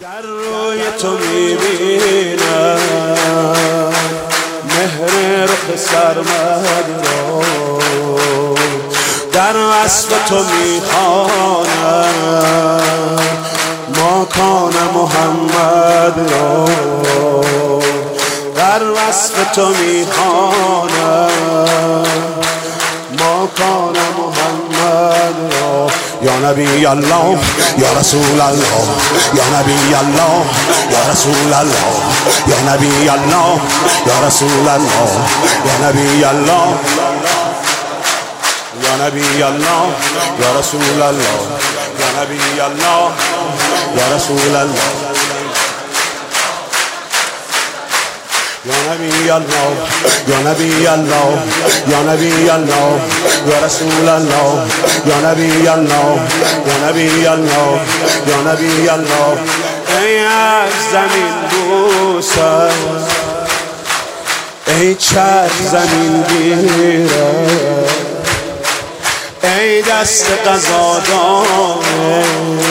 در روی تو میبینم مهر رخ سرمد را، در وصف تو میخوانم ماکان محمد را، در وصف تو میخوانم ماکان محمد را. یا نبی الله یا رسول الله، یا نبی الله یا رسول الله، یا نبی الله یا رسول الله، یا نبی الله یا نبی الله یا رسول الله، یا نبی الله یا رسول الله، یا نبی الله یا نبی الله یا نبی الله یا رسول الله، یا نبی الله یا نبی الله یا نبی الله. ای از زمین بوسم، ای چرخ زمین گیرم، ای دست قضا داره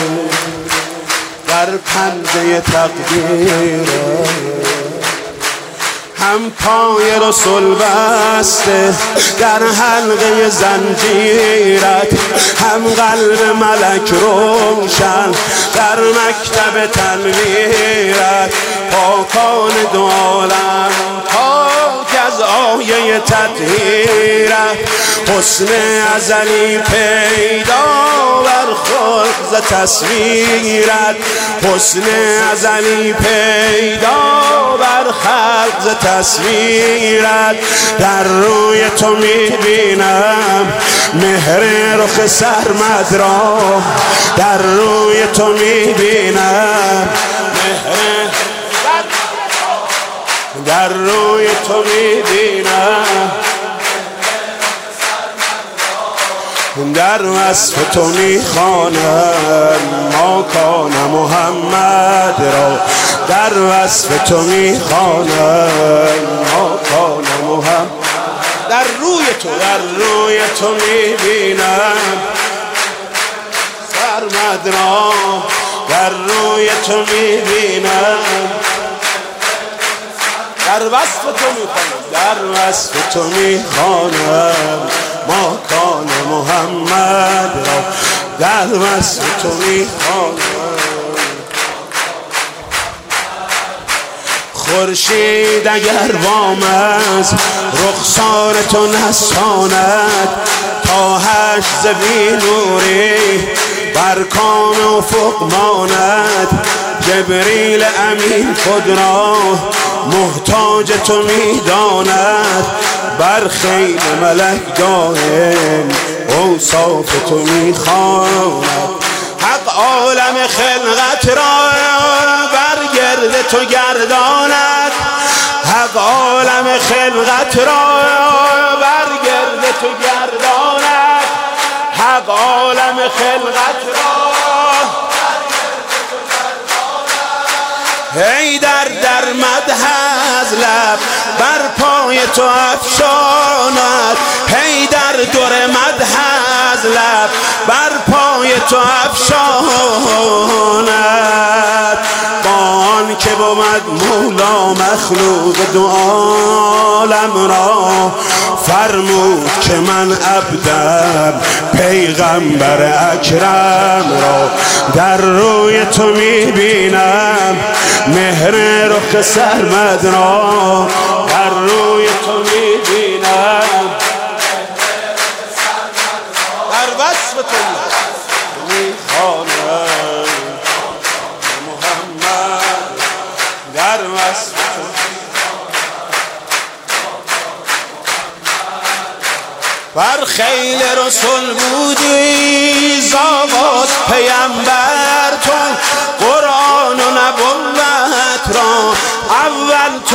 در پنجه تقدیرم، هم پای رسول بسته در حلقه زنجیرت، هم قلب ملک روشن در مکتب تنویرت. پاکان دو عالم پاک از آیه تطهیرت، حسن ازلی پیدا بر خلق تصویرت، حسن ازلی پیدا بر خلق تصویرت. در روی تو میبینم مهر رخ سرمد را، در روی تو میبینم مهر، در روی تو میبینم در وصف تو میخوانم ماکان محمد را، در وصف تو میخوانم ماکان محمد. در روی تو میبینم سرمد را، در روی تو میبینم در وصف تو میخوانم، در وصف تو میخوانم ماکان محمد را، در وصف تو میخوانم. خورشید اگر وام از رخسار تو نستاند، تا حشر بی نوری بر کام افق ماند. جبریل امین خود را محتاج تو میداند، بر خیل ملک دائم اوصاف تو میخواند. حق عالم خلقت را بر گرد تو گرداند، حق عالم خلقت را بر گرد تو گرداند، حق عالم خلقت را ای در مدح از لب بر پای تو افشاند، ای در در مدح از لب بر پای تو افشاند. با آن که بود مولا مخلوق دو عالم را، فرمود که من عبدم پیغمبر اکرم را. در روی تو میبینم مهر رخ سرمد را، در روی تو میبینم در وصف تو میخوانم محمد، در وصف تو. بر خیل رسول بودی زاغاز پیمبر تو، قرآن و نبوت را اول تو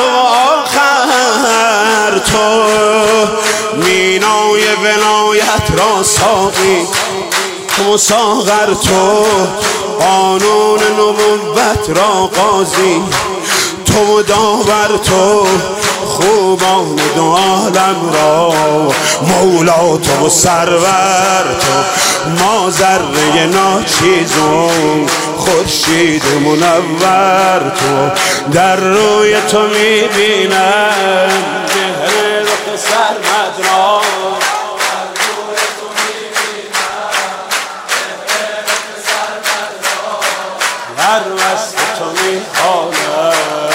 آخر تو. مینای ولایت را ساقی تو، ساغر تو. قانون نبوت را قاضی تو داور تو خوبان دو عالم را، مولا تو و سرور تو، ما ذره ناچیزون خورشید منور تو. در روی تو میبینم مهر رخ سرمد را، در وصف تو میخوانم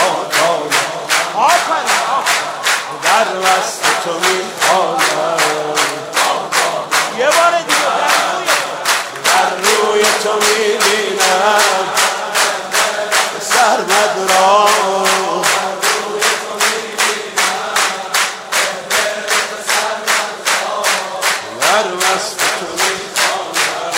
در وصف تو میخوانم، یه بار دیگه در روی تو میبینم سرمد را، در وصف تو میخوانم.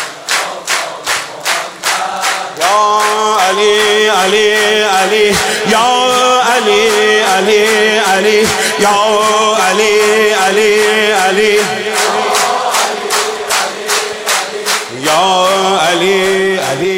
یا علی علی علی یا علی علی علی یا علی علی علی یا علی علی